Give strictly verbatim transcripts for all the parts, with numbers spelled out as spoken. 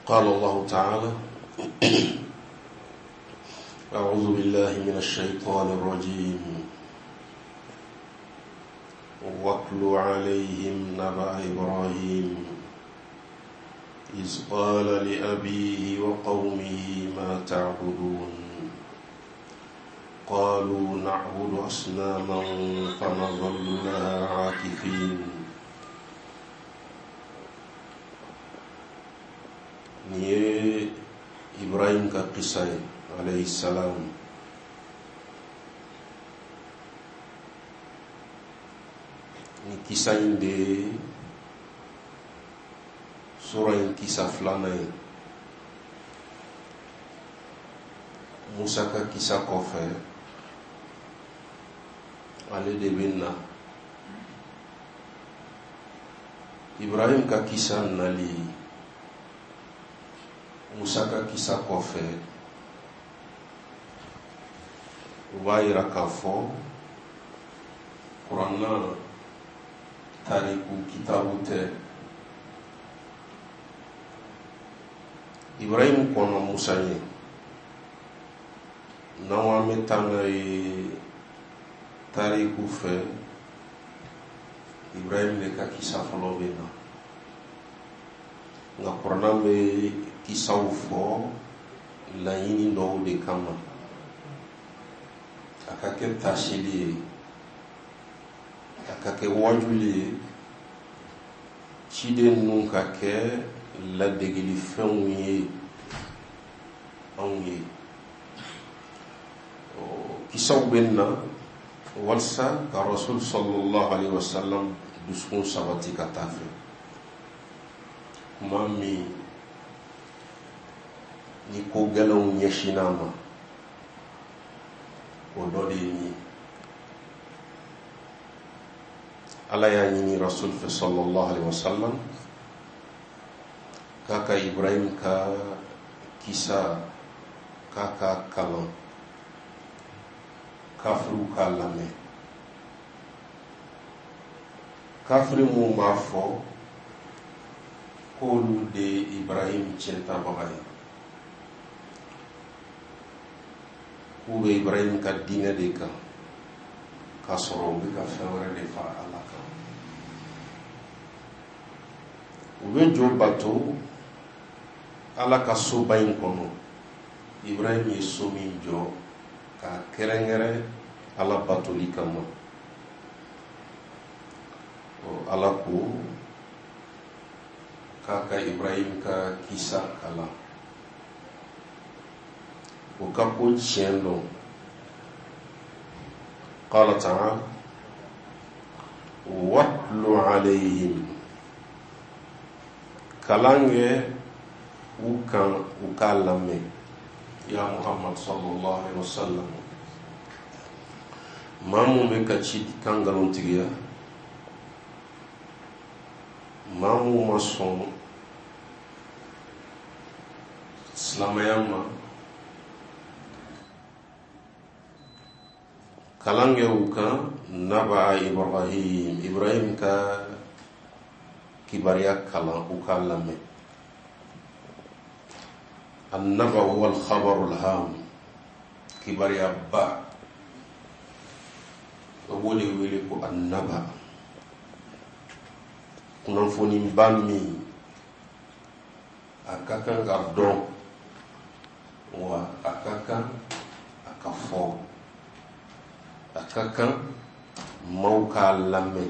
قال الله تعالى: أعوذ بالله من الشيطان الرجيم واتل عليهم نبأ إبراهيم إذ قال لأبيه وقومه ما تعبدون قالوا نعبد أصناما فنظل لها عاكفين. Ni Ibrahim ka kisah alaihi salam. Ni kisah inde surah yang kisah fulana Musa ka kisah kofe ale de binna Ibrahim ka kisah nali Musa ka kisah kofe waira ka fo Qur'ana tariku kitabu te Ibrahim kono Musa ni nawa metanga e tariku fe Ibrahim le ka kisah folo bena nga Qur'ana me kisah fo la yini ndo de kama akake tashili akake wajuli chide nunca ke la degili fenye anwi kisah benna walsa ka Rasul sallallahu alaihi wasallam duskun sabati katafe mami ni ko galaw nyeshinama o dode ni ala ya ni Rasul sallallahu alaihi wasallam kaka Ibrahim ka kisah kaka kalam kafru kalame kafri mu mafo kolu de Ibrahim cinta bagai ube Ibrahim ka dina de ka kasoro be ka fawre de fa alaka ube jo bato alaka so bayin kono Ibrahim ye so min jo ka kerengere ala bato likama o alaku kaka Ibrahim ka kisah kala o kapo chiendo qala ta'ala watlu alayhim kalange ukan ukalame ya Muhammad sallallahu alaihi wasallam mamu be kachi kangalon tigiya mamu mason slamayama kalange ukan naba Ibrahim Ibrahim ka kibariya kalan ukalame النبأ هو الخبر الهام كبر يابا ولي ولي كو النبأ كنفوني بامي أكاكا غردون وأكاكا أكافو أكاكا موكا لامي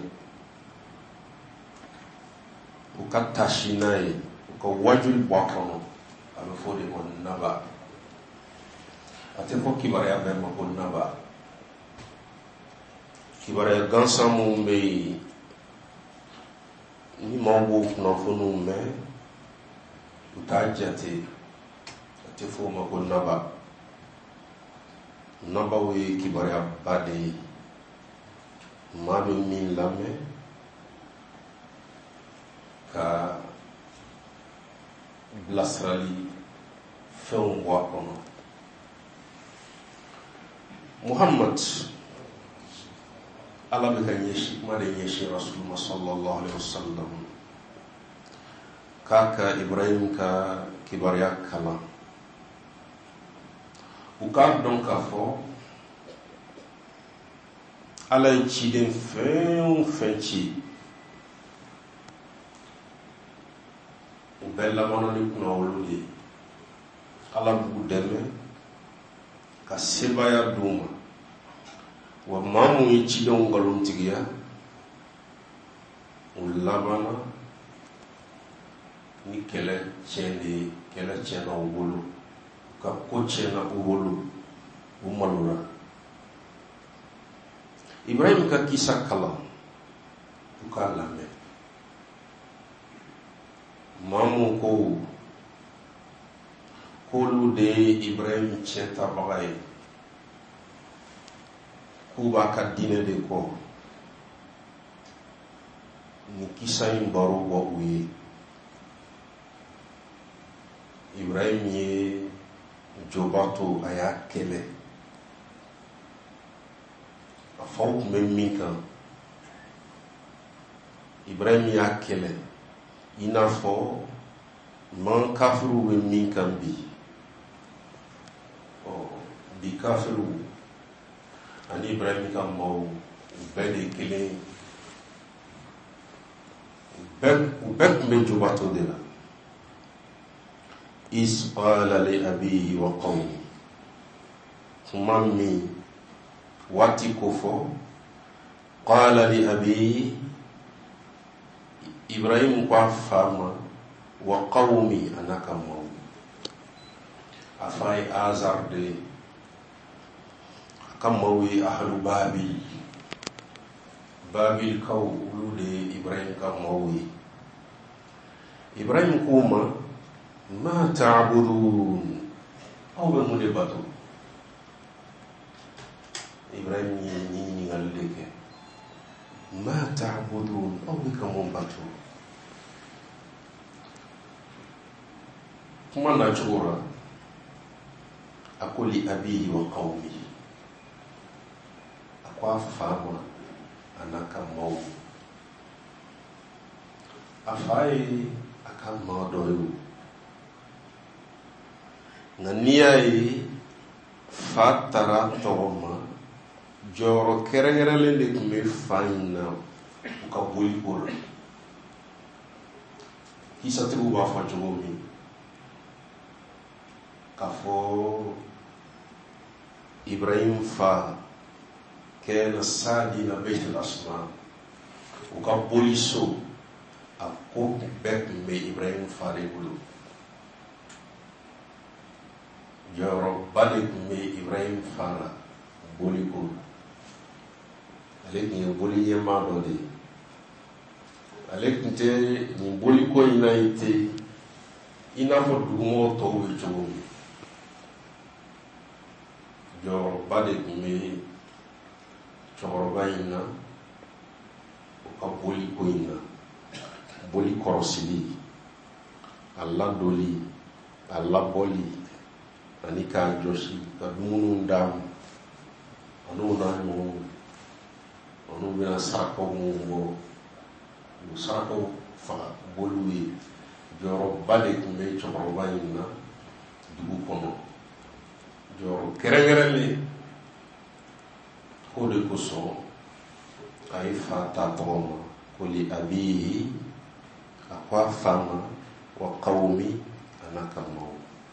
وكاتاشيناي وكواجل بواكونو alfo de on naba ate fo kibara be ma on naba kibara gansa mu be ni mongo no fo no me utajate ate fo ma on naba naba we kibara bade ma be min lame ka blasrali fɛnw bɔ a kɔnɔ Muhammad ala bɛ ka ɲɛsi kuma de ɲɛsi Rasulullah sallallahu alaihi wasallam kaka Ibrahim ka kibaruya kalan u k'a dɔn k'a fɔ Ala ye ciden fɛn o fɛn ci u bɛɛ labanna ni kunnawolo de ye. Ala b'u dɛmɛ ka sebaya d'u ma, wa maa mun ye cidenw ngalontigiya u labanna ni kɛlɛ tiɲɛ de ye. Kɛlɛ tiɲɛna u bolo, u ka ko tiɲɛna u bolo, u malola. Ibrahim ka kisa kalan u k'a lamɛn. Maa mun ko k'olu de ye Ibrahim tiɲɛtabaga ye, k'u b'a ka diinɛ de kɔ, ni kisa in baro bɔ u ye. Ibrahim ye joba to a y'a kɛlɛ. A faw tun bɛ min kan, Ibrahim y'a kɛlɛ i n'a fɔ man kafiru bɛ min kan bi. Bi kafiru ani Ibrahim ka maaw u bɛɛ de kelen, u bɛɛ tun bɛ joba to de la. Is qala li abihi wa qawmi, tuma min waati ko fɔ qala li abihi, Ibrahim ko a fa ma, wa qawmi ana ka maaw, a fa ye Azar de ye, a ka maaw ye ahlu Babil. Babil kaw olu de ye Ibrahim ka maaw ye. Ibrahim ko ma ma ta'budun, aw bɛ mun de bato? Ibrahim ye ɲininkali de kɛ. Ma ta'budun, aw bɛ ka mun bato? Kuma nacogo la a ko li abihi wa qawmihi, a ko a fa ma a n'a ka maaw. A fa ye a ka maa dɔ ye, nka n'i y'a ye fa taara tɔgɔ ma, jɔyɔrɔ kɛrɛnkɛrɛnlen de tun bɛ fa in na u ka boli ko la. Kisatigiw b'a fɔ cogo min, k'a fɔ Ibrahim fa kɛna sadina Baitul Asma, u ka boli so, a ko bɛɛ tun bɛ Ibrahim fa de bolo. Jɔyɔrɔba de tun bɛ Ibrahim fa la boli ko. Ale tun ye boli ɲɛmaa dɔ de ye. Ale tun tɛ nin boli ko in na ye ten i n'a fɔ dugumɔgɔw tɔw bɛ cogo min. Jɔyɔrɔba de tun bɛ cɛkɔrɔba in na, o ka boli ko in na. Boli kɔrɔsili, a ladoli, a labɔli, ani k'a jɔsi, ka dumuniw d'a ma, an'u n'a ɲɔgɔnw, an'u bɛna sarakaw mun bɔ, u sarakaw faga boliw ye. Jɔyɔrɔba de tun bɛ cɛkɔrɔba in na dugu kɔnɔ, jɔyɔrɔ kɛrɛnkɛrɛnlen. Ko de kosɔn a ye fa ta tɔgɔ ma ko li abihi, a ko a fa ma, wa qawmi a n'a ka maaw.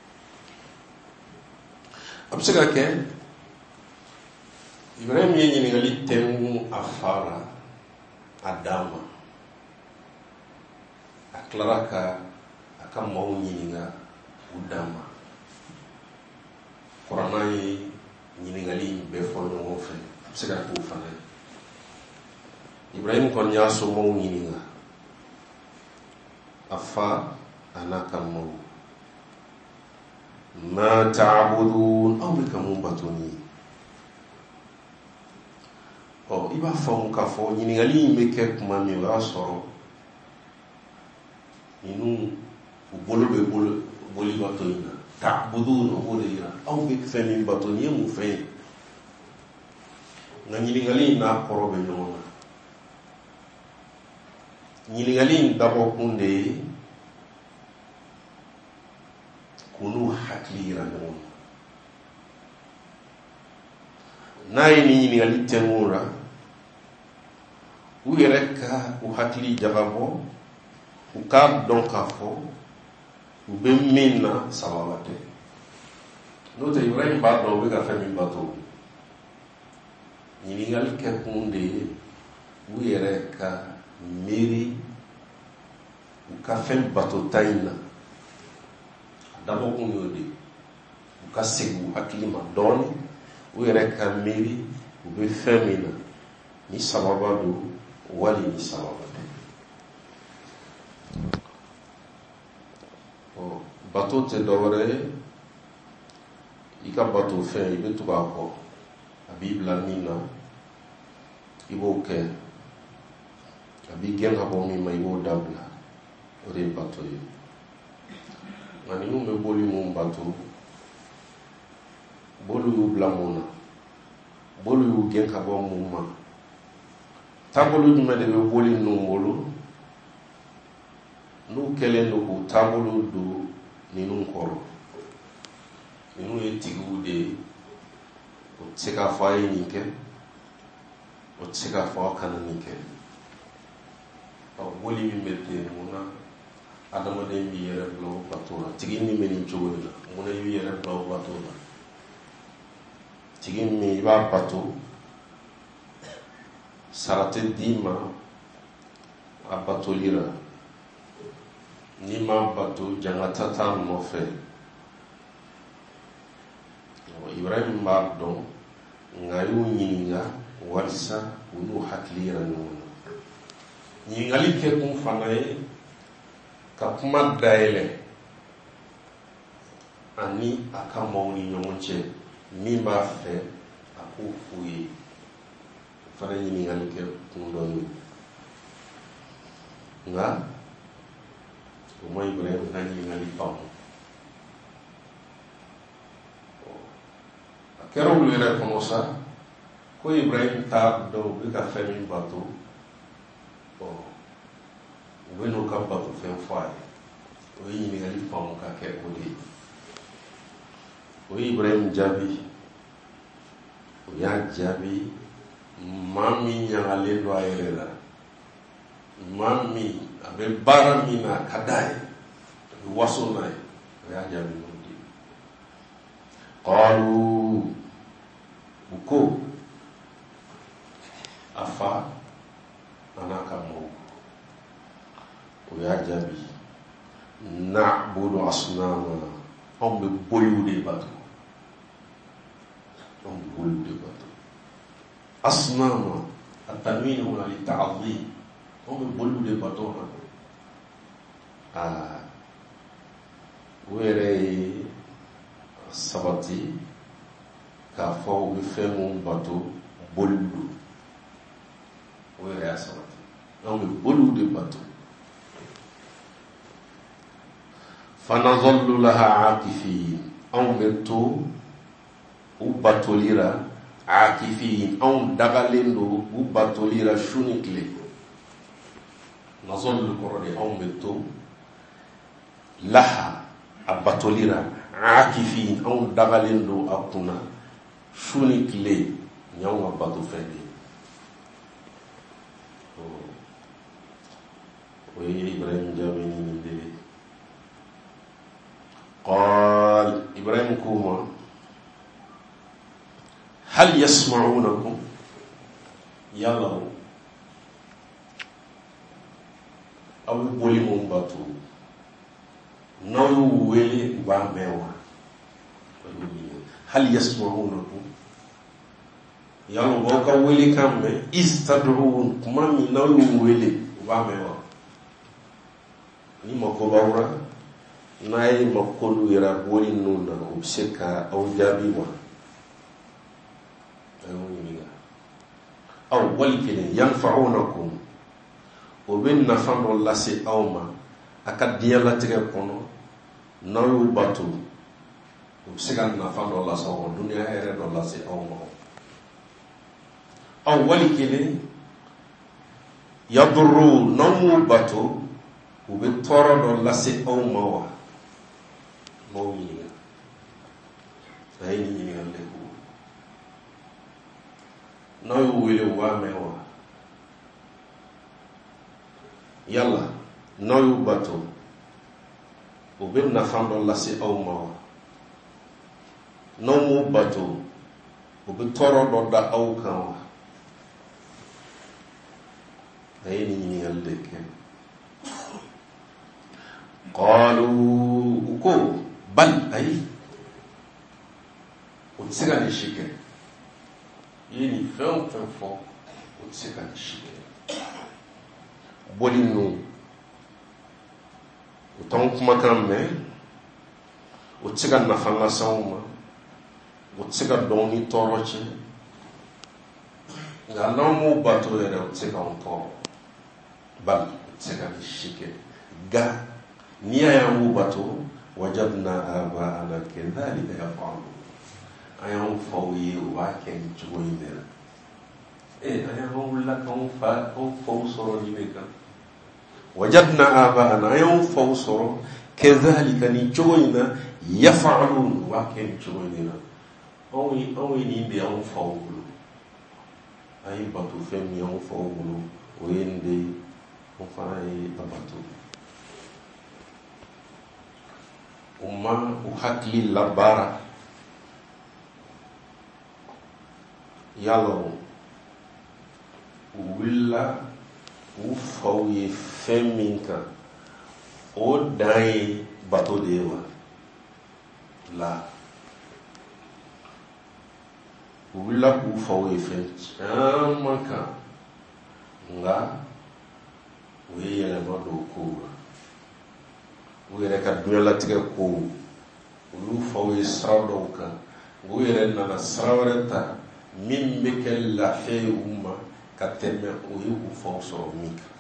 A bɛ se ka kɛ Ibrahim ye ɲininkali tɛngu a fa la, a d'a ma. A tilara ka a ka maaw ɲininka u d'a ma. Kuranɛ ye ɲininkali in bɛɛ fɔ ɲɔgɔn fɛ. A bɛ se ka k'o fana ye. Ibrahim kɔni y'a somɔgɔw ɲininka, a fa a n'a ka maaw. Ma ta'budun, aw bɛ ka mun bato ni ye? Ɔ i b'a faamu k'a fɔ ɲininkali in bɛ kɛ tuma min, o y'a sɔrɔ ninnu u bolo bɛ bolo boli bato in na. Ta'budun, o b'o de yira aw bɛ fɛn min bato, nin ye mun fɛn ye? Nka ɲininkali in n'a kɔrɔ bɛ ɲɔgɔn na. Ɲininkali in dabɔ kun de ye kunu hakilira ɲɔgɔn n'a ye ni ɲininkali tɛŋu la u yɛrɛ ka u hakili jagabɔ u k'a dɔn k'a fɔ u bɛ min na sababa tɛ n'o tɛ Ibrahim b'a dɔn u bɛ ka fɛn min bato ɲininkali kɛ kun de ye u yɛrɛ ka miiri u ka fɛn batota in na a dabɔkun y'o de u ka segin u hakili ma dɔɔni u yɛrɛ ka miiri u bɛ fɛn min na ni sababa don wali ni sababa tɛ bato tɛ dɔwɛrɛ ye i ka bato fɛn i bɛ tugu a kɔ a b'i bila min na i b'o kɛ a b'i gɛn ka bɔ min ma i b'o dabila o de ye bato ye nka ninnu bɛ boli mun bato boli y'u bila mun na boli y'u gɛn ka bɔ mun ma taabolo jumɛn de bɛ boli ninnu bolo n'u kɛlen don k'u taabolo don ninnu kɔrɔ ninnu ye tigiw de ye o tɛ se k'a fɔ a ye nin kɛ o tɛ se k'a fɔ a kana nin kɛ boli min bɛ ten mun na adamaden b'i yɛrɛ bila o bato la tigi min bɛ nin cogo in na mun na i b'i yɛrɛ bila o bato la tigi min i b'a bato sara tɛ d'i ma a batoli la n'i ma bato jangata t'a nɔfɛ Ibrahim b'a dɔn nka y'u ɲininka walisa u n'u hakili yira ɲɔgɔn na ɲininkali kɛ kun fana ye ka kuma dayɛlɛ ani a ka maaw ni ɲɔgɔn cɛ min b'a fɛ a k'o f'u ye o fana ɲininkali kɛ kun dɔ ye nka o ma Ibrahim ka ɲininkali faamu a kɛra olu yɛrɛ kɔnɔ sa ko Ibrahim t'a dɔn u bɛ ka fɛn min bato u bɛ n'u ka bato fɛn fɔ a ye o ye ɲininkali faamu ka kɛ o de ye o ye Ibrahim jaabi o y'a jaabi maa min ɲagalen don a yɛrɛ la maa min a bɛ baara min na a ka d'a ye a bɛ waso n'a ye o y'a jaabi o de ye qalu u ko a fa a n'a ka maaw o y'a jaabi na'budu asnama anw bɛ boliw de bato anw bɛ boliw de bato asnama a tanwini huna li ta'zim anw bɛ boliw de bato aa o yɛrɛ ye sabati k'a fɔ u bɛ fɛn mun bato boliw don o yɛrɛ y'a sabati anw bɛ boliw de bato fanazallu laha akifin anw bɛ to u batolira akifin anw dagalen don u batolira su ni tile nazallu kɔrɔ de anw bɛ to laha a batolira akifin anw dagalen don a kunna su ni tile ni anw ka bato fɛn de o ye Ibrahim jaabi nin de ye قال إبراهيم كوما هل يسمعونكم يلا أو بولي مباتو نو ويلي بامبوا هل يسمعونكم يلا بوكا ويلي كم استدعون كما من نو ويلي بامبوا ni makobaura n'a ye makolu yɛrɛ boli ninnu na o bɛ se ka aw jaabi wa a y'o ɲininka aw wali kelen yanfa'unakum o bɛ nafa dɔ lase aw ma a ka diɲɛlatigɛ kɔnɔ n'aw y'u bato o bɛ se ka nafa dɔ lase aw ma duniya hɛrɛ dɔ lase aw ma aw wali kelen yadurru n'aw m'u bato u bɛ tɔɔrɔ dɔ lase aw ma wa mo ɲininga a ye ni ɲiniŋali le k'u n'aw y'u wele u b'a mɛn wa yala n'aw y'u bato u bɛ nafa dɔ lase aw ma wa n'aw m'u bato u bɛ tɔɔrɔ dɔ da aw kan wa a ye ni ɲiniŋali de kɛ qalu u ko bal ayi o tɛ se ka nin si kɛ i ye nin fɛn o fɛn fɔ o tɛ se ka nin si kɛ bɔli ninnu o t'anw kumakan mɛn o tɛ se ka nafa lase anw ma o tɛ se ka dɔn ni tɔɔrɔ cɛ nka n'anw m'o bato yɛrɛ o tɛ se k'anw tɔɔrɔ bali o tɛ se ka nin si kɛ ga n'i y'a y'an b'o bato wajadna aba'ana kadhalika yaf'alun an y'anw faw ye u b'a kɛ nin cogo in de la ee an y'anw wulila k'anw fa anw faw sɔrɔ nin de kan wajadna aba'ana an y'anw faw sɔrɔ kadhalika nin cogo in na yaf'alun u b'a kɛ nin cogo in de la anw ye anw ye nin de y'anw faw bolo an ye bato fɛn min y'anw faw bolo o ye nin de ye anw fana ye a bato u ma u hakili labaara yala u wulila u faw ye fɛn min kan o dan ye bato de ye wa la u wulila k'u faw ye fɛn caman kan nka u ye yɛlɛma don kow la u yɛrɛ ka dunyalatigɛ kow olu faw ye sira dɔw kan u yɛrɛ nana sira wɛrɛ ta min bɛ kɛ lafiya ye u ma ka tɛmɛ o ye u faw sɔrɔ min kan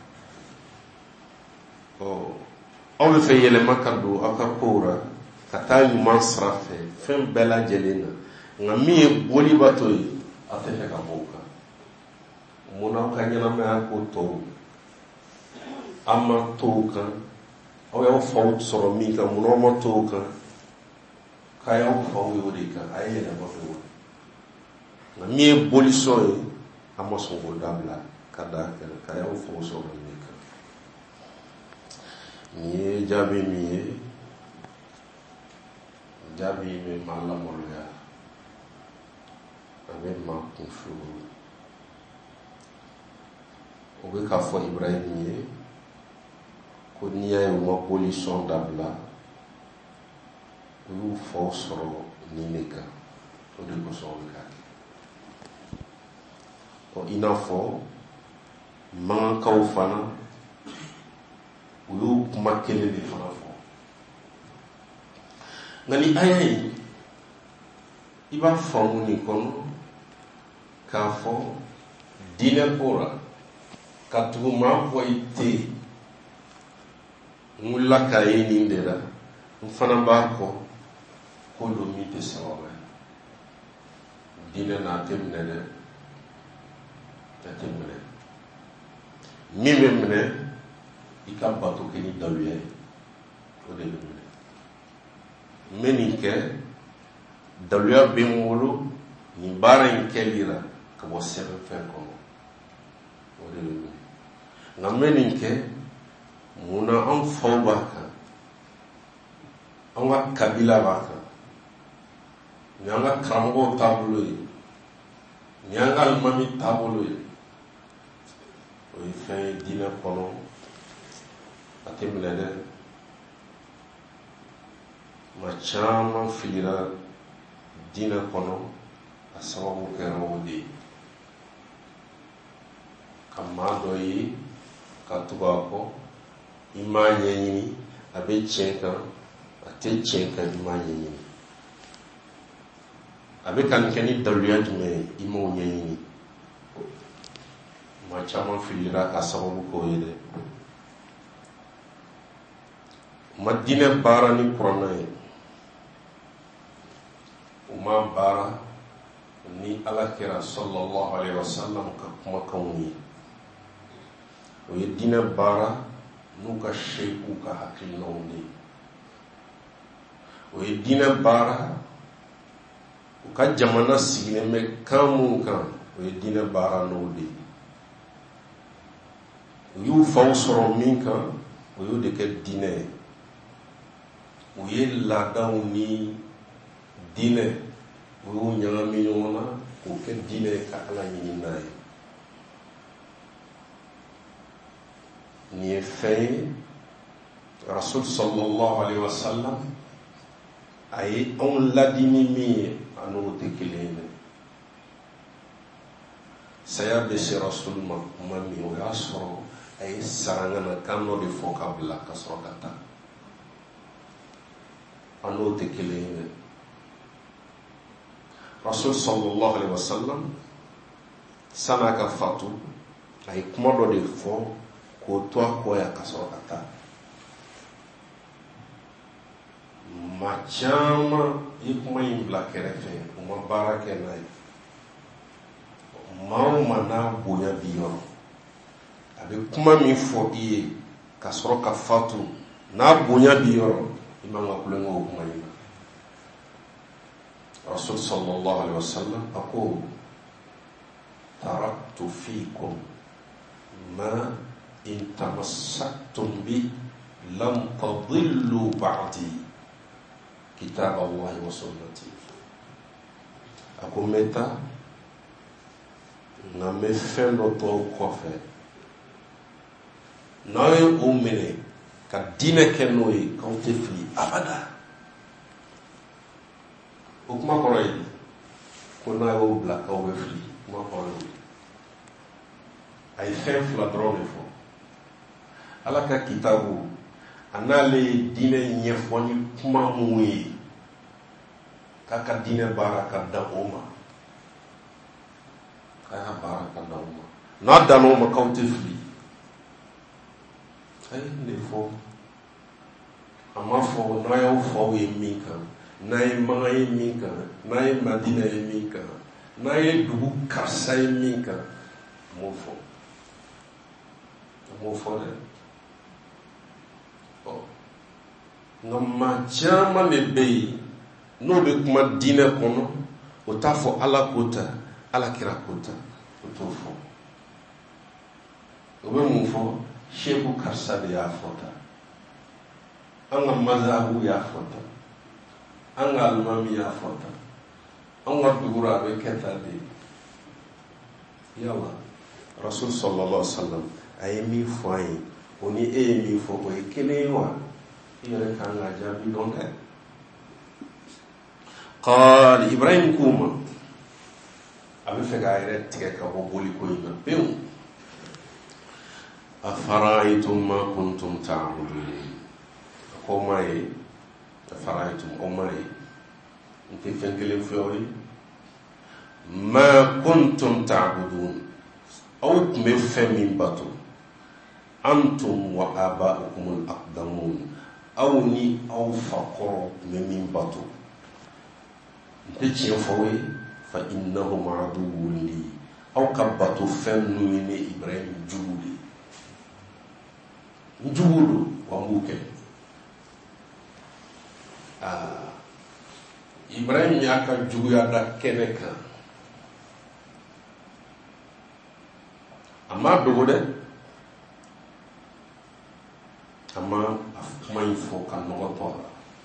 ɔ aw bɛ fɛ yɛlɛma ka don aw ka kow la ka taa ɲuman sira fɛ fɛn bɛɛ lajɛlen na nka min ye bolibato ye aw tɛ fɛ ka bɔ o kan mun na aw ka ɲɛnamaya ko tɔw aw ma to o kan aw y'aw faw sɔrɔ min kan mun na aw ma to o kan k'a y'aw faw ye o de kan a ye yɛlɛma fɛ o nka min ye bolisɔn ye a ma sɔn k'o dabila ka da kɛnɛ k'a y'aw faw sɔrɔ min kan nin ye jaabi min ye jaabi min bɛ maa lamaloya a bɛ maa kunfuru o bɛ k'a fɔ Ibrahim ye ko n'i y'a ye u ma bolisɔn dabila u y'u faw sɔrɔ nin de kan o de kosɔn o bɛ k'a kɛ ɔ i n'a fɔ mankankaw fana u y'u kuma kelen de fana fɔ nka ni aya ye i b'a faamu nin kɔnɔ k'a fɔ diinɛ ko la ka tugu maa fɔ i tɛ yen n wulila k'a ye nin de la n fana b'a kɔ ko don min tɛ sababa ye diinɛ n'a tɛ minɛ dɛ a tɛ minɛ min bɛ minɛ i ka bato kɛ ni daluya ye o de bɛ minɛ n bɛ nin kɛ daluya bɛ n bolo nin baara in kɛli la ka bɔ sɛbɛnfɛn kɔnɔ o de bɛ minɛ nka n bɛ nin kɛ mun na an faw b'a kan an ka kabila b'a kan ni an ka karamɔgɔw taabolo ye ni an ka alimami taabolo ye o ye fɛn ye diinɛ kɔnɔ a tɛ minɛ dɛ maa caman filira diinɛ kɔnɔ a sababu kɛra o de ye ka maa dɔ ye ka tugu a kɔ i m'a ɲɛɲini a bɛ tiɲɛ kan a tɛ tiɲɛ kan i m'a ɲɛɲini a bɛ ka nin kɛ ni daluya jumɛn ye i m'o ɲɛɲini maa caman filira a sababu k'o ye dɛ u ma diinɛ baara ni kuranna ye u ma baara ni alakira sallallahu alaihi wasallam ka kumakanw ye o ye diinɛ baara n'u ka seku ka hakilinaw de o ye diinɛ baara u ka jamana sigilen bɛ kan mun kan o ye diinɛ baara n'o de ye u y'u faw sɔrɔ min kan o y'o de kɛ diinɛ ye u ye laadaw ni diinɛ u y'u ɲagami ɲɔgɔn na k'o kɛ diinɛ ye ka Ala ɲini n'a ye nin ye fɛn ye Rasul sallallahu alaihi wasallam a ye anw ladi ni min ye a n'o tɛ kelen ye saya bɛ se Rasul ma kuma min o y'a sɔrɔ a ye sarangana kan dɔ de fɔ ka bila ka sɔrɔ ka taa a n'o tɛ kelen ye Rasul sallallahu alaihi wasallam san'a ka fatu a ye kuma dɔ de fɔ k'o to a kɔ ya ka sɔrɔ ka taa maa caman ye kuma in bila kɛrɛfɛ u ma baara kɛ n'a ye maa o maa n'a bonya bi yɔrɔ a bɛ kuma min fɔ i ye ka sɔrɔ ka fatu n'a bonya bi yɔrɔ i man ka kulonkɛ o kuma in na Rasul sallallahu alaihi wasallam a ko taraktu fiikum ma in tamassaktum bi lam tadillu ba'di kitab Allah wa sunnati a ko meta na me fɛn dɔ tɔw kɔfɛ n'aw ye o minɛ ka diinɛ kɛ n'o ye k'aw tɛ fili abada o kuma kɔrɔ ye ko n'a y'o bila k'aw bɛ fili kuma kɔrɔ ye a ye fɛn fila dɔrɔn de fɔ Ala ka kitabu a n'ale ye diinɛ ɲɛfɔ ni kuma mun ye k'a ka diinɛ baara ka dan o ma k'a ka baara ka dan o ma n'a dan o ma k'aw tɛ fili a ye nin de fɔ a ma fɔ n'a y'aw faw ye min kan n'a ye Magan ye min kan n'a ye Madina ye min kan n'a ye dugu karisa ye min kan a m'o fɔ a m'o fɔ dɛ nka maa caman de bɛ yen n'o bɛ kuma diinɛ kɔnɔ o t'a fɔ Ala ko ta Ala kira ko ta o t'o fɔ o bɛ mun fɔ seku karisa de y'a fɔ tan an ka mazhabu y'a fɔ tan an ka alimami y'a fɔ tan an ka dugu a bɛ kɛ tan de yala Rasul sallallahu alaihi wasallam a ye min fɔ an ye o ni e ye min fɔ o ye kelen ye wa i yɛrɛ kan ka jaabi dɔn dɛ qaal Ibrahim k'u ma a bɛ fɛ k'a yɛrɛ tigɛ ka bɔ boliko in na pewu afara'aytum ma kuntum ta'budun a ko ma ye afara'aytum o ma ye n tɛ fɛn kelen fɔ aw ye ma kuntum ta'budun aw tun bɛ fɛn min bato antum wa aba'ukum al-aqdamun aw ni aw fa kɔrɔ tun bɛ min bato n tɛ tiɲɛ fɔ aw ye fa innahum aduwwun li aw ka bato fɛn ninnu ye ne Ibrahim jugu de n jugu don wa n b'u kɛ aa Ibrahim y'a ka juguya da kɛnɛ kan a ma dogo dɛ a ma a kuma in fɔ ka nɔgɔ tɔ la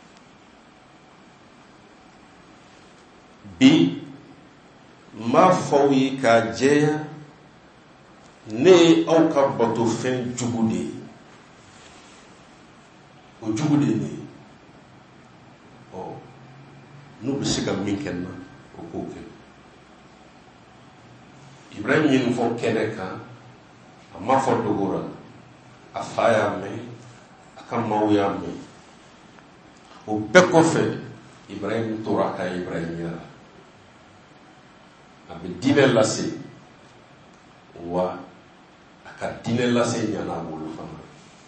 bi n b'a fɔ aw ye k'a jɛya ne ye aw ka bato fɛn jugu de ye o jugu de ye ne ye ɔ n'u bɛ se ka min kɛ n na o k'o kɛ Ibrahim ye nin fɔ kɛnɛ kan a ma fɔ dogo la a fa y'a mɛn a ka maaw y'a mɛn o bɛɛ kɔfɛ Ibrahim tora a ka Ibrahim yɛrɛ a bɛ diinɛ lase wa a ka diinɛ lase ɲana bolo fana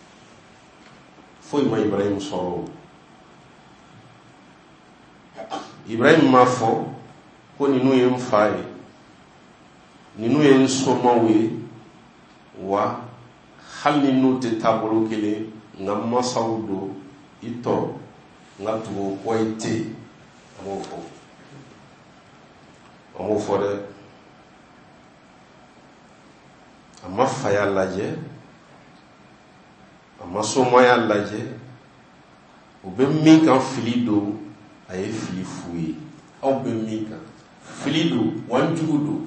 foyi ma Ibrahim sɔrɔ Ibrahim m'a fɔ ko ninnu ye n fa ye ninnu ye n somɔgɔw ye wa hali ni n'u tɛ taabolo kelen nka masaw don i tɔ ngatu ko ite amo fo amo fo de amma faya laje amma somoya laje o be min kan fili do aye fili fuyi aw be min kan fili do wanjugu do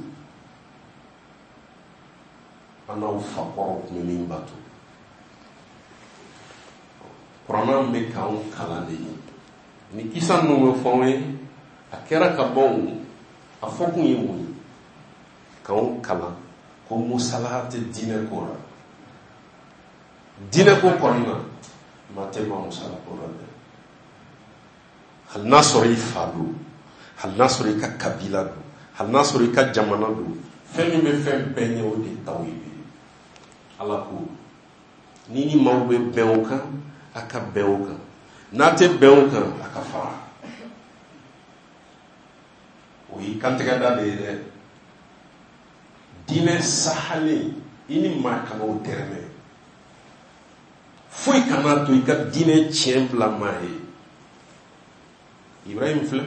anaw fakoro min bato Kurana me kan kalan de ni kisan no me fonwe akera ka bon afokun yi mun kan kalan ko musalahate dine ko ra dine ko konna mate ma musala ko ra de hal nasori fadu hal nasori ka kabila do hal nasori ka jamana do femi me fem benye o de tawibi ala ko ni ni mawbe benka aka benka nate benka aka fara oui kantega da de dine sahale ini ma kama terme foi kana to ika dine chembla mai Ibrahim fle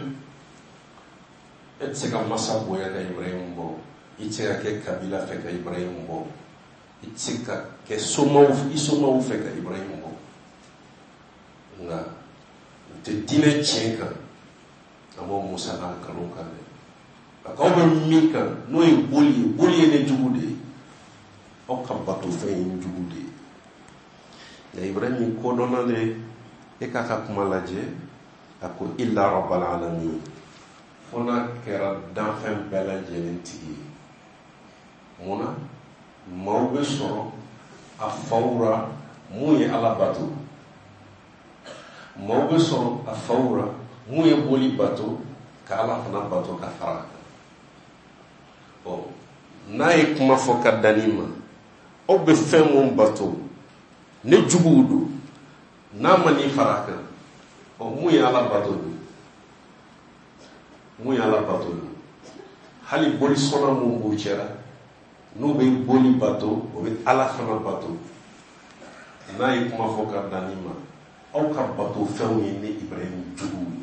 et se ka masa boya ka Ibrahim bo itse ka kabila fe ka Ibrahim bo itse ka ke soma isoma u fe ka Ibrahim bo nga te dine chenka amo Musa na kaluka ne akaw be mika no e boli boli ne jugude o ka bato fe jugude ya Ibrahim ko donale e ka ka kuma laje ako illa rabbal alamin fona kera dan fen bela jelenti mona mawbe soro a fawra muye ala bato mawbe soro a fawra muye boli bato ka ala fana bato ka fara o nayi kuma fo ka danima o be fen mon bato ne jugudu na mani faraka o muye ala bato muye ala bato hali boli sona mon bo chera no be boli bato o be ala fana bato nayi kuma fo ka danima o ka bato fen ni Ibrahim jugudu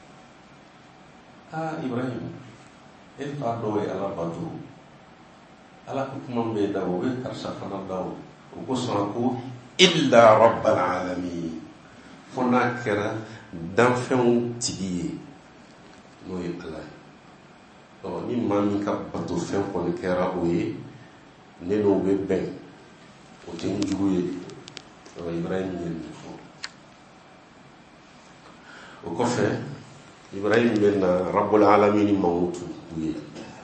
ah Ibrahim el fa do e ala bato ala ko kuma be dawo be karsa fana dawo ko so ko illa rabbal alamin fona kera dan fen tibiye no e ala to ni mami ka bato fen ko kera oye ne no be ben o tin juguye to Ibrahim ni fo o ko fe Ibrahim ben rabbul alamin mawutu buye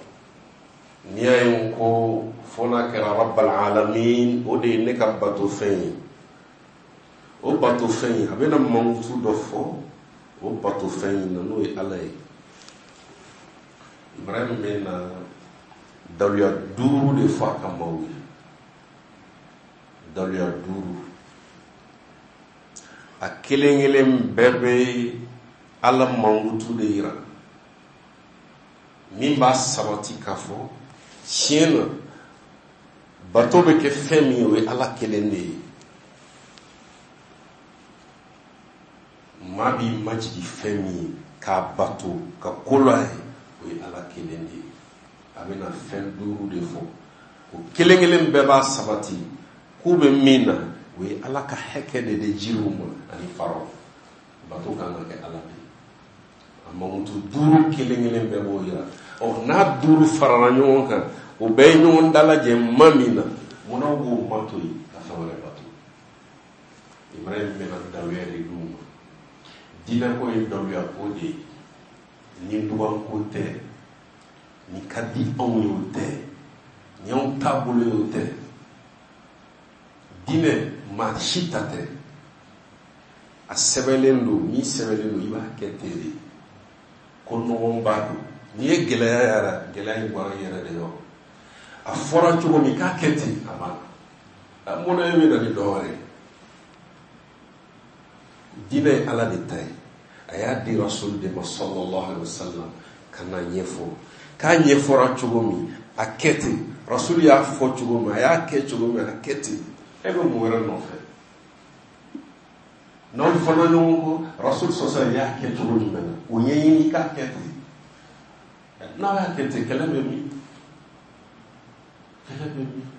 niya ko fona kera rabbul alamin o de ne ka bato fen o bato fen abena mawutu do fo o bato fen no e alay Ibrahim ben dalya duru de fa ka mawi dalya duru a kelengelem bebe ala mawutu de ira min ba sabati kafo siena bato be ke femi we ala kelende mabi majidi femi ka bato ka kolai we ala kelende abena fen duru de fo ko kelengelen be ba sabati ku be mina we ala ka hekede de jiruma ani faro bato kana ke ala be amma mutu duru kelengelen be bo ira o na duru farana nyon kan o be nyon dala je mamina mona go matoi ka fawale bato Ibrahim mena dawere dum dina ko e dawya ko de ni duwan ko te ni kadi on yo te ni on tabule yo te dine ma shitate a sebelendo ni sebelendo iba keteli kono wombado ni e gelaya yara gelaya ngwa yara de yo a fora chugo mi ka keti amana amona yemi na ni dore dine ala de tay aya di rasul de sallallahu alaihi wasallam kana nyefo ka nyefora chugo mi a keti rasul ya fo chugo mi aya ke chugo mi a keti ego mo wera no fe n'aw fana ɲɔgɔn kɔ rasul sɔsɔ y'a kɛ cogo jumɛn na o ɲɛɲini k'a kɛ ten n'aw y'a kɛ ten kɛlɛ bɛ min kɛlɛ bɛ min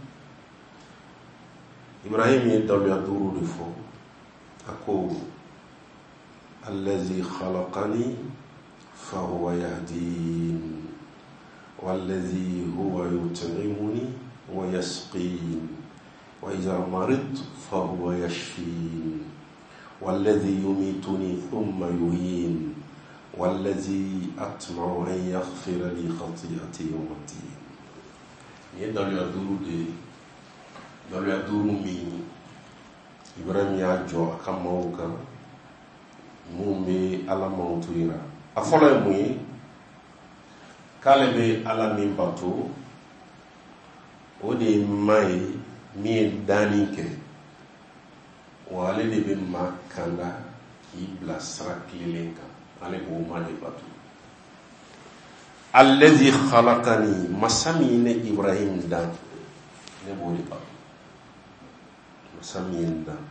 Ibrahim ye daluya duuru de fɔ a ko allazi khalaqani fahuwa yahdin wallazi huwa yut'imuni wa yasqin wa idha maridtu fahuwa yashfin wallazi yumituni thumma yuhyin wallazi atma'u an yaghfira li khati'ati yawm ad-din. Ye daluya duuru de daluya duuru min Ibrahim y'a jɔ a ka maaw kan mun bɛ Ala mankutu yira a fɔlɔ ye mun ye k'ale bɛ Ala min bato o de ye maa ye min ye danni kɛ wa ale de bɛ maa kanda k'i bila sira tilennen kan ale b'o maa de bato. Allazi khalaqani masa min ne Ibrahim dan ne b'o de bato. Masamin da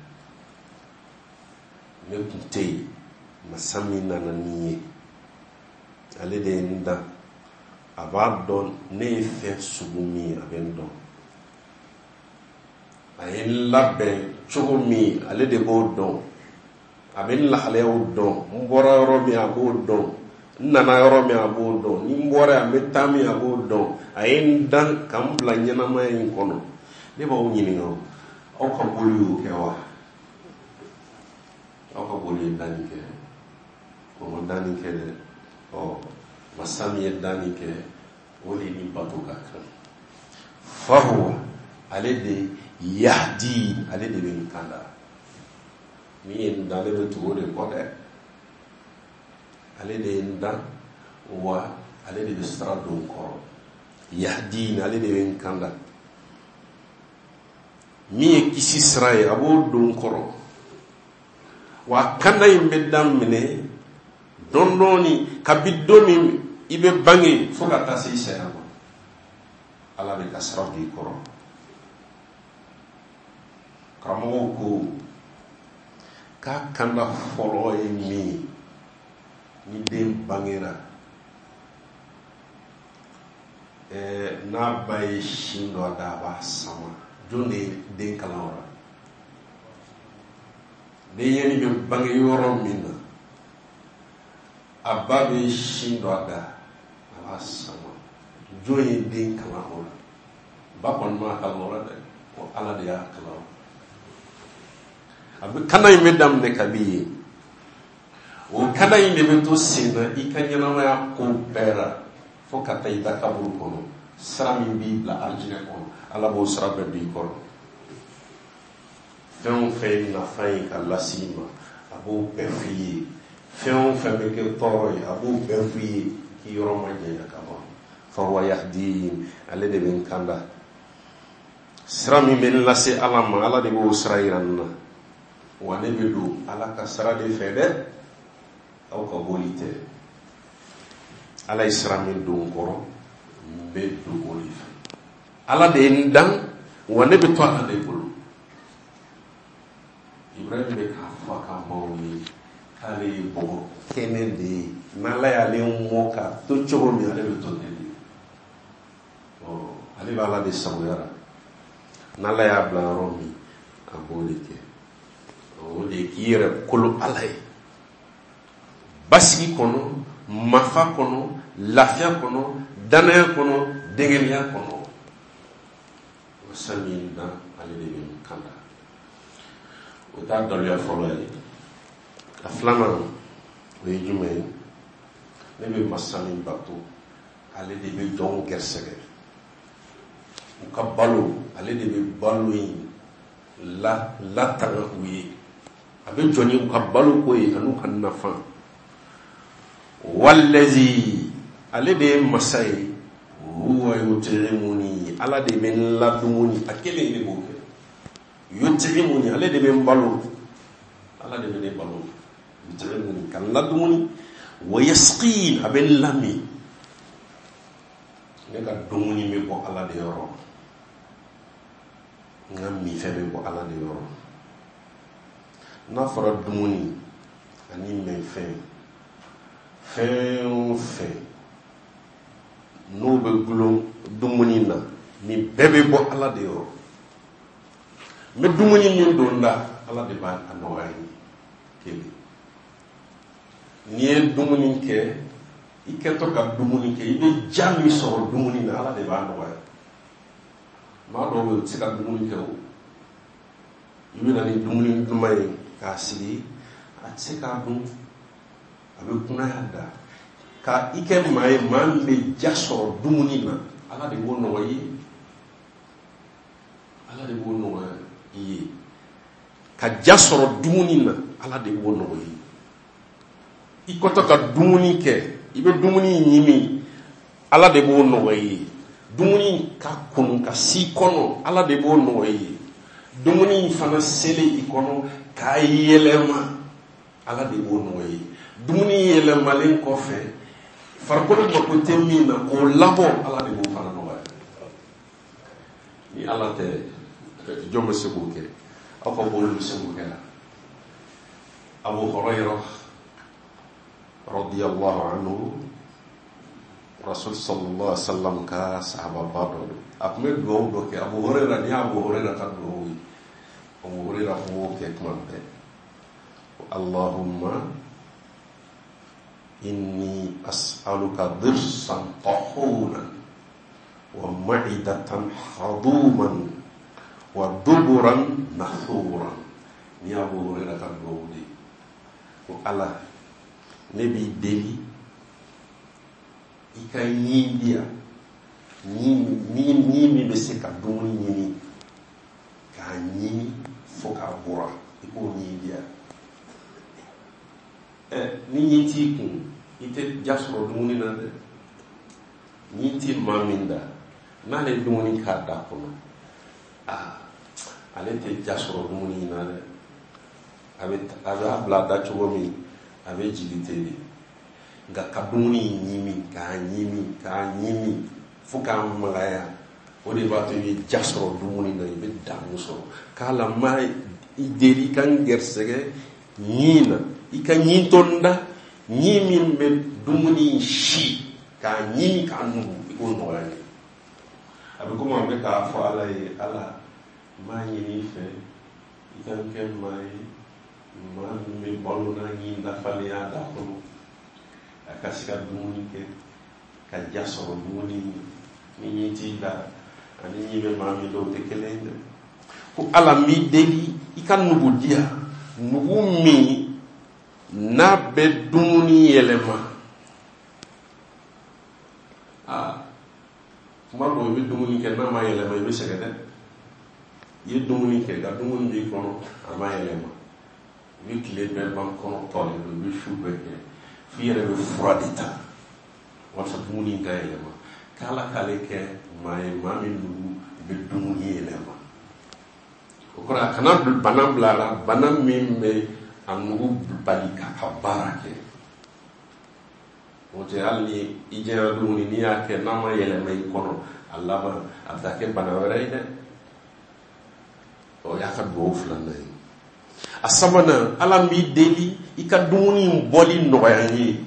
ne kun tɛ yen masamin nana ni ye ale de ye n da a b'a dɔn ne ye fɛn sugu min ye a bɛ n dɔn a ye n labɛn cogo min ale de b'o dɔn a bɛ n lahalayaw dɔn n bɔra yɔrɔ min a b'o dɔn n nana yɔrɔ min a b'o dɔn ni n bɔra yan n bɛ taa min a b'o dɔn a ye n dan ka n bila ɲɛnamaya in kɔnɔ ne b'aw ɲininka aw ka boli y'o kɛ wa aw ka boli ye danni kɛ o ma danni kɛ dɛ ɔ masa min ye danni kɛ o de ni bato ka kan fahuwa ale de yahdi ale de bɛ n kanda min ye n dan ale bɛ tugu o de kɔ dɛ ale de ye n dan wa ale de bɛ sira don n kɔrɔ yahdi ale de bɛ n kanda min ye kisi sira ye a b'o don kɔrɔ wa kanda in bɛ daminɛ dɔɔni dɔɔni kabi don min i bɛ bange fo ka taa se i saya ma Ala bɛ ka sira don i kɔrɔ karamɔgɔw ko k'a kanda fɔlɔ ye min ye ni den bangera ɛɛ n'a ba ye sin dɔ da a b'a sama jɔn de ye den kalan o la denyɛrɛnin bɛ bange yɔrɔ min na a ba bɛ sin dɔ da a b'a sama jɔn ye den kalan o la ba kɔni ma kalan o la dɛ ko Ala de y'a kalan a bɛ kana in bɛ daminɛ kabi ye o kana in de bɛ to sen na i ka ɲɛnamaya ko bɛɛ la fo ka taa i da kaburu kɔnɔ sira min b'i bila alijinɛ kɔnɔ Ala b'o sira bɛɛ don i kɔrɔ fɛn o fɛn nafa ye ka lase i ma a b'o bɛɛ f'i ye fɛn o fɛn bɛ kɛ tɔɔrɔ ye a b'o bɛɛ f'i ye k'i yɔrɔ ma janya ka ban fahuwa yahdin ale de bɛ n kanda sira min bɛ n lase Ala ma Ala de b'o sira yira n na wa ne bɛ don Ala ka sira de fɛ dɛ aw ka boli tɛ Ala ye sira min don n kɔrɔ n bɛ don o de fɛ Ala de ye n dan wa ne bɛ to Ala de bolo Ibrahim bɛ k'a fɔ a ka maaw ye k'ale ye bɔgɔ kɛnɛ de ye n'Ala y'ale mɔ k'a to cogo min ale bɛ to ten de ɔ ale bɛ Ala de sagoya la n'Ala y'a bila yɔrɔ min a b'o de kɛ o de ye k'i yɛrɛ kolo Ala ye basigi kɔnɔ mafa kɔnɔ lafiya kɔnɔ danaya kɔnɔ degeliya kɔnɔ o sami dan ale de bɛ kanda o t'a daluya fɔlɔ ye a filanan o ye jumɛn ye ne bɛ masa min bato ale de bɛ jɔnw gɛrɛsɛgɛ u ka balo ale de bɛ balo in la latanga u ye a bɛ jɔn ni u ka balo ko ye ani u ka nafa wallazi ale de ye masa ye huwa yut'imuni Ala de bɛ n ladumuni a kelen de b'o kɛ yut'imuni ale de bɛ n balo Ala de bɛ ne balo yut'imuni ka n ladumuni wa yasqin a bɛ n lami ne ka dumuni bɛ bɔ Ala de yɔrɔ n ka minfɛn bɛ bɔ Ala de yɔrɔ n'a fɔra dumuni ani mɛnfɛn fɛn o fɛn n'o bɛ gulon dumuni na ni bɛɛ bɛ bɔ Ala de yɔrɔ. Mɛ dumuni min don da Ala de b'a nɔgɔya ye kelen. N'i ye dumuni kɛ i kɛtɔ ka dumuni kɛ i bɛ ja min sɔrɔ dumuni na Ala de b'a nɔgɔya. Maa dɔw bɛ yen u tɛ se ka dumuni kɛ o. I bɛ na ni dumuni duman ye k'a sigi a tɛ se k'a dun a bɛ kunnaya da. Ka i kɛ maa ye maa min bɛ ja sɔrɔ dumuni na Ala de b'o nɔgɔya i ye. Ala de b'o nɔgɔya i ye. Ka ja sɔrɔ dumuni na Ala de b'o nɔgɔya i ye. I kɔtɔ ka dumuni kɛ i bɛ dumuni ɲimi Ala de b'o nɔgɔya i ye. Dumuni ka kunu ka si kɔnɔ Ala de b'o nɔgɔya i ye. Dumuni fana seli i kɔnɔ k'a yɛlɛma Ala de b'o nɔgɔya i ye. Dumuni yɛlɛmalen kɔfɛ farikolo mako tɛ min na k'o labɔ Ala de b'o fana nɔgɔya. Ni Ala tɛ jɔn bɛ se k'o kɛ? Aw ka bolo bɛ se k'o kɛ? Abu Hurayra radiyallahu anhu, Rasul sallallahu alaihi wasallam ka sahaba ba dɔ don. A tun bɛ dugawu dɔ kɛ. Abu Hurayra, ni Abu Hurayra ka dugawu ye. Abu Hurayra tun b'o kɛ tuma bɛɛ. Allahumma inni as'aluka dirsan tahunan wa ma'idatan haduman wa duburan nahuran. Ni Abu Hurayra ka dugawu de. Ko Allah, ne b'i deli i ka ɲin di yan ɲin min bɛ se ka dumuni ɲini k'a ɲini fo k'a bɔra i k'o ɲin di yan. Ɛ ni ɲin t'i kun i tɛ ja sɔrɔ dumuni na dɛ. Ɲin t'i maa min da n'ale ye dumuni k'a da kɔnɔ aa ale tɛ ja sɔrɔ dumuni na dɛ. A bɛ a bɛ bila da cogo min a bɛ jigi ten de. Nka ka dumuni ɲimi k'a ɲimi k'a ɲimi fo k'a magaya o de b'a to i bɛ ja sɔrɔ dumuni na i bɛ damu sɔrɔ. K'a la maa i deli i ka n gɛrisɛgɛ ɲin na i ka ɲin tɔ da ɲin min bɛ dumuni si k'a ɲimi k'a nugu i k'o nɔgɔya ye. A bɛ komi an bɛ k'a fɔ Ala ye, Ala maa ɲini i fɛ i ka n kɛ maa ye maa min bɛ balo na ɲin dafalenya da kɔnɔ. A ka se ka dumuni kɛ ka ja sɔrɔ dumuni ni ɲin t'i da ani ɲin bɛ maa min dɔw tɛ kelen ye dɛ. Ko Ala n b'i deli i ka nugu di yan nugu min n'a bɛ dumuni yɛlɛma. Aa kuma dɔw i bɛ dumuni kɛ n'a ma yɛlɛma i bɛ sɛgɛn dɛ. I ye dumuni kɛ ka dumuni b'i kɔnɔ a ma yɛlɛma i bɛ tile bɛɛ ban kɔnɔ tɔlen don i bɛ su bɛɛ kɛ. F'i yɛrɛ bɛ fura de ta walasa dumuni ka yɛlɛma. K'Ala k'ale kɛ maa ye maa min nugu bɛ dumuni yɛlɛma. O kɔrɔ a kana bana bila a la bana min bɛ a nugu bali k'a ka baara kɛ. O tɛ hali ni i jɛra dumuni n'i y'a kɛ n'a ma yɛlɛma i kɔnɔ a laban a bɛ taa kɛ bana wɛrɛ ye dɛ. O y'a ka dugawu filanan ye. A sabanan Ala b'i deli i ka dumuni bɔli nɔgɔya n ye.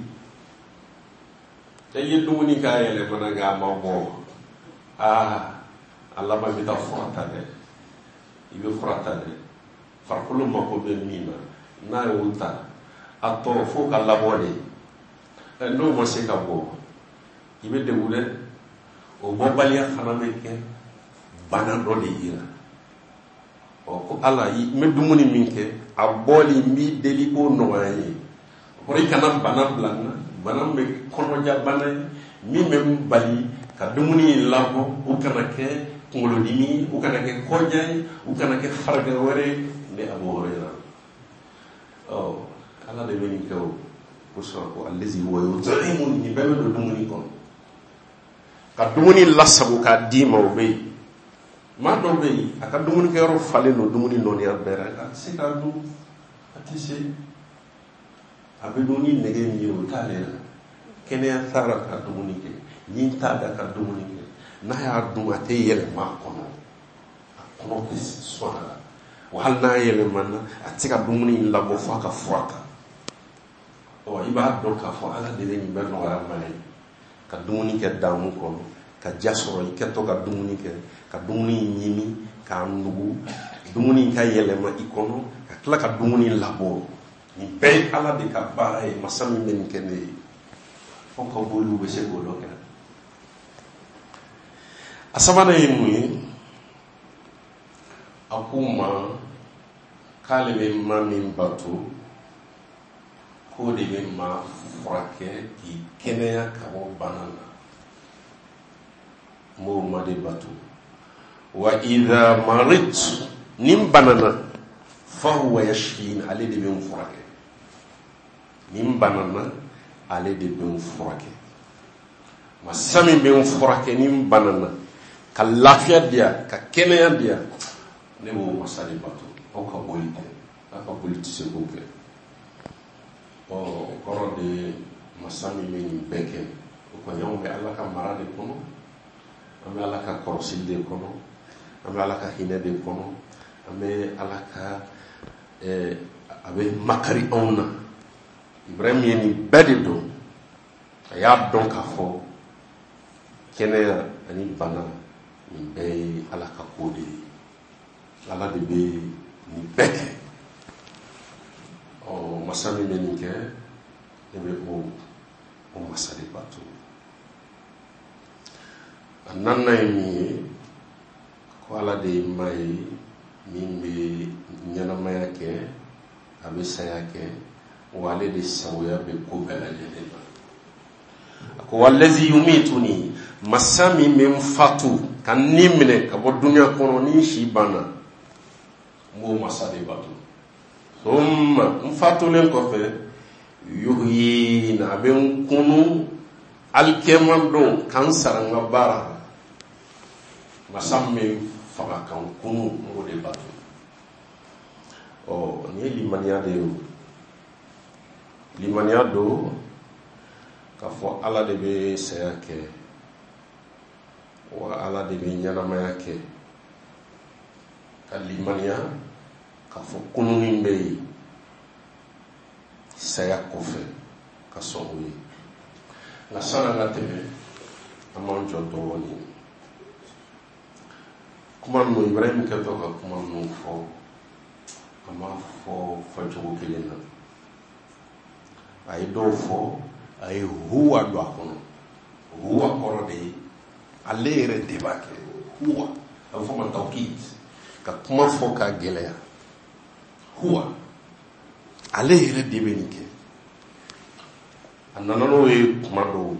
I ye dumuni k'a yɛlɛmana nka a ma bɔ aa a laban i bɛ taa fura ta dɛ. I bɛ fura ta dɛ. Farikolo mako bɛ min na n'a y'o ta a tɔ fo ka labɔ de. N'o ma se ka bɔ i bɛ degun dɛ. O bɔbaliya fana bɛ kɛ bana dɔ de yira. Ɔ ko Ala n bɛ dumuni min kɛ a bɔli n b'i deli k'o nɔgɔya n ye. O kɔrɔ i kana bana bila n na bana min bɛ kɔnɔja bana ye min bɛ n bali ka dumuni in labɔ o kana kɛ kunkolodimi o kana kɛ kɔjan ye o kana kɛ farigɛ wɛrɛ ye ne Abu Hurayra. Ɔ Ala de bɛ nin kɛ o kosɔn ko allazi huwa yut'imun nin bɛɛ bɛ don dumuni kɔnɔ. Ka dumuni lasago k'a d'i ma o bɛ yen. Maa dɔw bɛ yen a ka dumunikɛyɔrɔ falen don dumuni nɔniya bɛɛ la a tɛ se k'a dun a tɛ se a bɛ dun ni nɛgɛ min ye o t'ale la kɛnɛya t'a la ka dumuni kɛ ɲin t'a da ka dumuni kɛ n'a y'a dun a tɛ yɛlɛma a kɔnɔ a kɔnɔ bɛ sɔn a la hali n'a yɛlɛmana a tɛ se ka dumuni in labɔ fo a ka furata. Ɔ i b'a dɔn k'a fɔ ala de bɛ nin bɛɛ nɔgɔya ma ye ka dumuni kɛ damu kɔnɔ ka ja sɔrɔ i kɛtɔ ka dumuni kɛ ka dumuni ɲimi k'a nugu dumuni ka yɛlɛma i kɔnɔ ka tila ka dumuni labɔ. Nin bɛɛ ye ala de ka baara ye masa min bɛ nin kɛ ne ye fo ka boliw bɛ se k'o dɔ kɛ. A sabanan ye mun ye a ko ma k'ale bɛ ma min bato k'o de bɛ ma furakɛ k'i kɛnɛya ka bɔ bana na. M'o ma de bato. Wa idha maridtu ni n banana fahuwa yashfin ale de bɛ n furakɛ. Ni n banana ale de bɛ n furakɛ. Masa min bɛ n furakɛ ni n banana ka lafiya di yan ka kɛnɛya di yan ne b'o masa de bato. Aw ka boli tɛ aw ka boli tɛ se k'o kɛ. Ɔ o kɔrɔ de masa min bɛ nin bɛɛ kɛ o kɔni anw bɛ ala ka mara de kɔnɔ an bɛ ala ka kɔrɔsili de kɔnɔ an bɛ ala ka hinɛ de kɔnɔ an bɛ ala ka a bɛ makari anw na. Ibrahim ye nin bɛɛ de dɔn a y'a dɔn k'a fɔ kɛnɛya ani bana nin bɛɛ ye ala ka ko de ye. Ala de bɛ nin bɛɛ kɛ. Ɔ masa min bɛ nin kɛ ne bɛ o o masa de bato. A naaninan ye min ye ko ala de ye maa ye min bɛ ɲɛnamaya kɛ a bɛ saya kɛ wa ale de sagoya bɛ ko bɛɛ lajɛlen na. A ko wallazi yumituni masa min bɛ n fatu ka ni minɛ ka bɔ dunuya kɔnɔ ni si banna m'o masa de bato. Thumma n fatulen kɔfɛ yuhyin a bɛ n kunu alikɛma don ka n sara n ka baara la. Masa min faga ka n kunu m'o de bato. Ɔ nin ye limaniya de ye o. Limaniya do k'a fɔ ala de bɛ saya kɛ wa ala de bɛ ɲɛnamaya kɛ. Ka limaniya k'a fɔ kununi bɛ yen saya kɔfɛ ka sɔn o ye. Nka san'an ka tɛmɛ an b'an jɔ dɔɔnin. Kuma ninnu Ibrahim kɛtɔ ka kuma ninnu fɔ an b'a fɔ fɔcogo kelen na. A ye dɔw fɔ a ye huwa don a kɔnɔ. Huwa kɔrɔ de ye ale yɛrɛ de b'a kɛ. Huwa a bɛ fɔ ma tawkid ka kuma fɔ k'a gɛlɛya. Huwa ale yɛrɛ de bɛ nin kɛ. A nana n'o ye kuma dɔw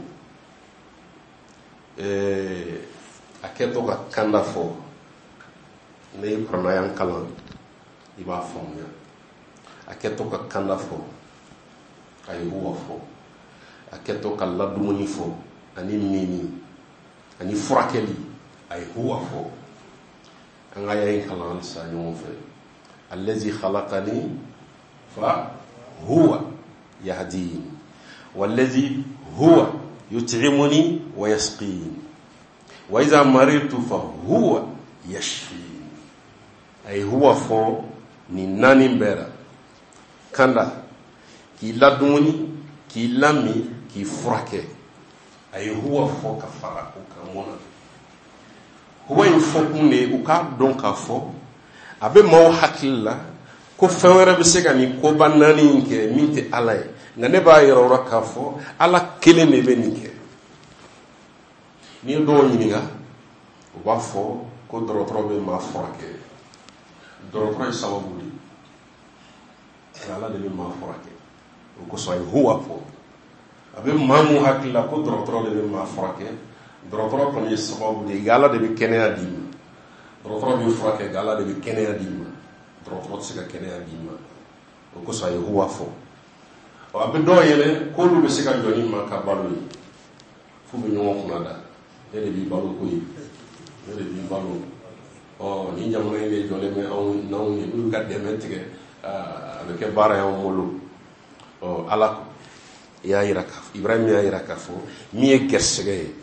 ɛɛ a kɛtɔ ka kanda fɔ ne ye kuranaya kalan i b'a faamuya. A kɛtɔ ka kanda fɔ a ye huwa fɔ. A kɛtɔ ka ladumuni fɔ ani mini ani furakɛli a ye huwa fɔ. An ka y'a kalan halisa ɲɔgɔn fɛ. Allazi khalaqani fa huwa yahdini wallazi huwa yut'imuni wa yasqini wa idha maridtu fa huwa yashfini. A ye huwa fɔ nin naani bɛɛ la. Kanda k'i ladumuni k'i lami k'i furakɛ a ye huwa fɔ ka fara o kan mun na. Huwa in fɔ kun de u k'a dɔn k'a fɔ a bɛ maaw hakili la ko fɛn wɛrɛ bɛ se ka nin koba naani in kɛ min tɛ ala ye nka ne b'a yɛrɛ o la k'a fɔ ala kelen de bɛ nin kɛ. N'i ye dɔw ɲininka u b'a fɔ ko dɔgɔtɔrɔ bɛ maa furakɛ. Dɔgɔtɔrɔ ye sababu de ye ala de bɛ maa furakɛ. O kosɔn a ye huwa fɔ. A bɛ maa mun hakili la ko dɔgɔtɔrɔ de bɛ maa furakɛ. Dɔgɔtɔrɔ kɔni ye sababu de ye ala de bɛ kɛnɛya d'i ma. Dɔgɔtɔrɔ bɛ furakɛ nka ala de bɛ kɛnɛya d'i ma. Dɔgɔtɔrɔ tɛ se ka kɛnɛya d'i ma. O kosɔn a ye huwa fɔ. A bɛ dɔw yɛlɛ k'olu bɛ se ka jɔ ni ma ka balo ye f'u bɛ ɲɔgɔn kunna da. Ne de b'i balo ko ye ne de b'i balo. Ɔ ni jamana in de jɔlen bɛ anw n'anw ye n'u ka dɛmɛ tigɛ a bɛ kɛ baara y'anw bolo. Ɔ ala y'a yira k'a fɔ Ibrahim y'a yira k'a fɔ min ye gɛrisɛgɛ ye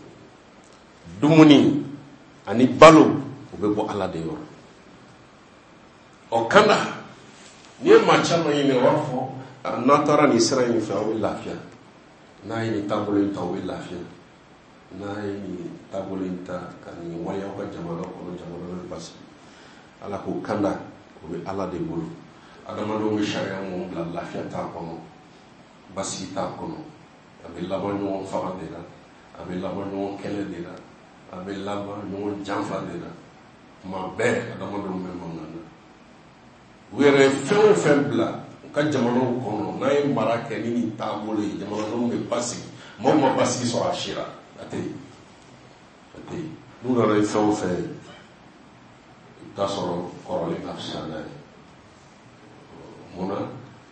dumuni ani balo o bɛ bɔ ala de yɔrɔ. o kana ni ma chama yini wafo na tara ni sira ni fa o lafia na yini tabolo ta o lafia na yini tabolo ta kan ni waya ko jamana ko jamana bas ala ko kanda ko be ala de bulu adama do ngi sharia mo la lafia ta ko basi ta ko abe labo no fa de la abe labo no kele de la abe labo no janfa de la ma be adama do me mo na were fɛn fɛn bila ka jamanaw kɔnɔ n'a ye mara kɛ ni nin taabolo ye jamanadenw bɛ basigi maaw ma basigi sɔrɔ a si la a tɛ yen a tɛ yen n'u nana ye fɛn o fɛn ye i bɛ taa sɔrɔ kɔrɔlen ka fisa n'a ye mun na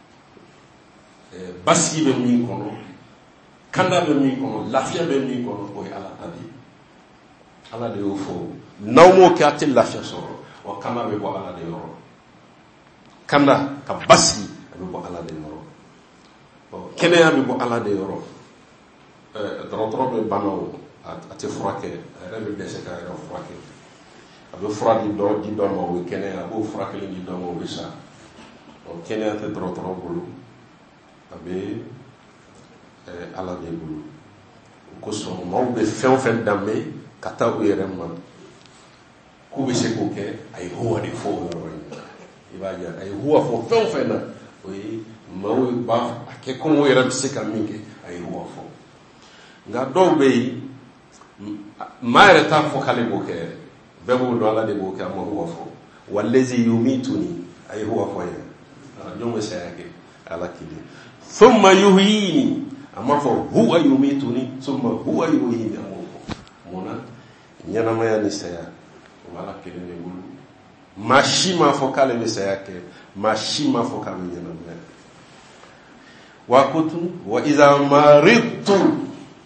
basigi bɛ min kɔnɔ kanda bɛ min kɔnɔ lafiya bɛ min kɔnɔ o ye ala ta de ye ala de y'o fɔ n'aw m'o kɛ a tɛ lafiya sɔrɔ wa kanda bɛ bɔ ala de yɔrɔ. Kanda ka basi a bɛ bɔ ala de yɔrɔ kɛnɛya bɛ bɔ ala de yɔrɔ dɔgɔtɔrɔ bɛ bana o a tɛ furakɛ a yɛrɛ bɛ dɛsɛ k'a yɛrɛ furakɛ a bɛ fura di dɔ di dɔ ma o bɛ kɛnɛya a b'o furakɛli di dɔ ma o bɛ sa kɛnɛya tɛ dɔgɔtɔrɔ bolo a bɛ ala de bolo o kosɔn maaw bɛ fɛn o fɛn danbe ka taa u yɛrɛ ma k'u bɛ se k'o kɛ a ye huwa de fɔ o yɔrɔ in na. I b'a ye a ye huwa fɔ fɛn o fɛn na o ye maaw b'a a kɛ komi o yɛrɛ bɛ se ka min kɛ a ye huwa fɔ nka dɔw bɛ yen maa yɛrɛ t'a fɔ k'ale b'o kɛ bɛɛ b'o dɔn ala de b'o kɛ a ma huwa fɔ wa lezi yumituni a ye huwa fɔ yɛrɛ jɔn bɛ saya kɛ ala kelen thumma yuhyini a ma fɔ huwa yumituni thumma huwa yuhyini a m'o fɔ mun na ɲɛnamaya ni saya o b'ala kelen de bolo. maa si m'a fɔ k'ale bɛ saya kɛ maa si m'a fɔ k'a bɛ ɲɛnamaya wa kutu wa iza maritu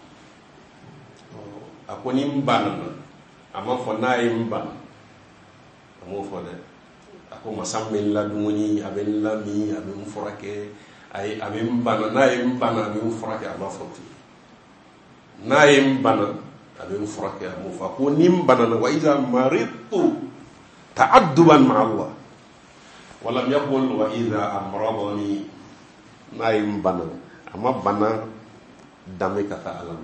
a ko ni n banana a ma fɔ n'a ye n bana a m'o fɔ dɛ a ko masa bɛ n ladumuni a bɛ n lami a bɛ n furakɛ a ye a bɛ n bana n'a ye n bana a bɛ n furakɛ a ma fɔ ten n'a ye n bana a bɛ n furakɛ a m'o fɔ a ko ni n banana wa iza maritu ta'adduban ma Allah walam yaqul wa idha amradani na yim bana ama bana dame kata alam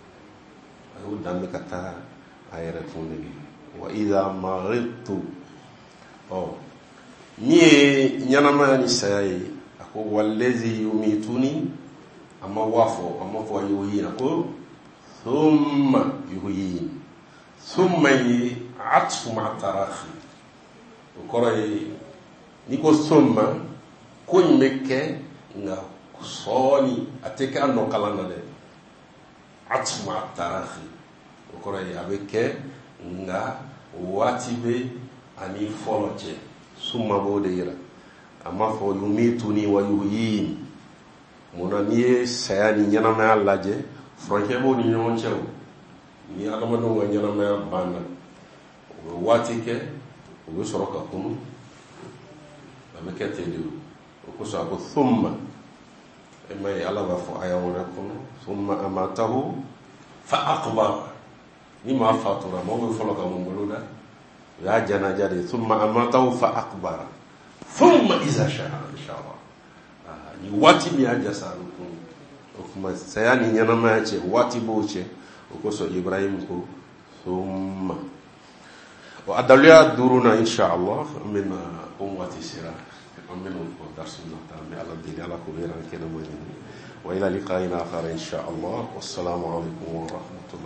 ayu dame kata ayere funde wa idha maridtu oh ni nyanama ni sayai ako wallazi yumituni ama wafo ama fo yuyi ako thumma yuyi thumma atfu ma tarafi o kɔrɔ ye n'i ko sɔnma ko in bɛ kɛ nka sɔɔni a tɛ kɛ a nɔ kalan na dɛ a tun ma taara fɛ o kɔrɔ ye a bɛ kɛ nka waati bɛ ani fɔlɔ cɛ suma b'o de yira a ma fɔ yumituni wa yuhyini mun na n'i ye saya ni ɲɛnamaya lajɛ furancɛ b'o ni ɲɔgɔn cɛ o ni adamadenw ka ɲɛnamaya banna o bɛ waati kɛ o bɛ sɔrɔ ka kunu a bɛ kɛ ten de o kosɔn a ko thumma e ma ye ala b'a fɔ aya wɛrɛ kɔnɔ thumma amatahu fa aqbara ni maa fatura maaw bɛ fɔlɔ ka mun bolo da o y'a janaja de thumma amatahu fa aqbara thumma iza sha'a inshallah ni waati min y'a jasa a bɛ kunu o kuma saya ni ɲɛnamaya cɛ waati b'o cɛ o kosɔn Ibrahim ko thumma wa adaluya duruna inshallah min ummati sira amin ko darsunna tammi ala dini ala ko beran kena mo wa ila liqa'ina akhar inshallah wassalamu alaikum wa rahmatullahi